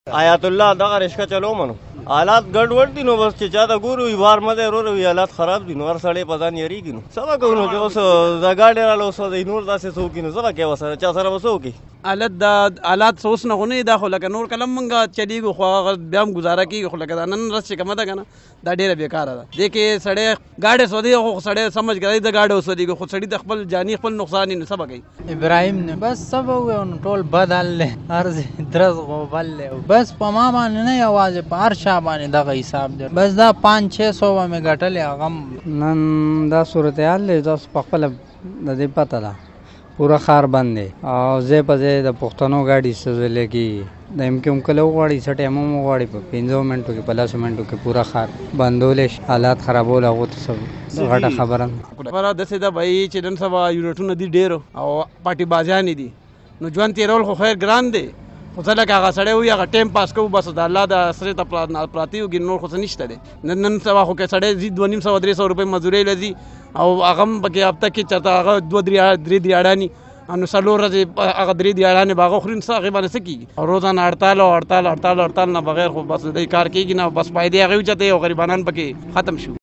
آیات الله دغه رشکه چلو منو حالات ګډوډ دي نو بس چې چاته ګورو بار مده وروي حالات خراب دي نو هر سړی په ځان یریږي نو سبا کوو نو چې اوس د ګاډي رااله اوس د نور داسې څوک نو سبا کې وسره چا سره وسو کې حالات اوس نه غونې دا خو لکه نور کلم منګه چلیږي خو هغه بیا هم ګزاره کېږي خو لکه دا نن ورځ چې کومه ده که نه دا ډېره بېکاره ده دې کې سړی ګاډی سودی خو سړی سمجھ کوي د ګاډي وسودېږي خو سړي د خپل جاني خپل نقصان یې نو سبا کوي ابراهیم نه بس سبا ووایو نو ټول بد حل دی هر ځای درز غوبل دی بس په ما باندې نه یوازې په هر چا باندې دغه حساب دی بس دا 500-600 به مې ګټلې هغه نن دا صورتحال دی تاسو په خپله د دې پته ده پوره ښار بند دی او ځای په ځای د پښتنو ګاډي سوځېدلی کېږي د ایم کیو هم کله وغواړي څه ټایم هم وغواړي په 15 منټو کې په 10 منټو کې پوره ښار بندولی شي حالات خرابول هغو ته څه غټه خبره خبره داسې ده بهي چې نن سبا یونټونه دي ډېر او پارټي بازیانې دي نو ژوند تېرول خو خیر ګران دی خو څه لکه هغه سړی وي هغه ټایم پاس کوو بس د الله د سرې ته پراته وګي نور خو څه نشته دی نن سبا خو که سړی ځي 250-300 روپۍ مزدورۍ له ځي او هغه هم پکې هفته کې چېرته هغه 2-3 دیاړانې نو څلور ورځې هغه 3 دیاړانې به هغه خوري نو څه هغې باندې څه کېږي او روزانه هړتال نه بغیر خو بس دی کار کېږي نه بس فایدې هغې اوچتې او غریبانان پکې ختم شو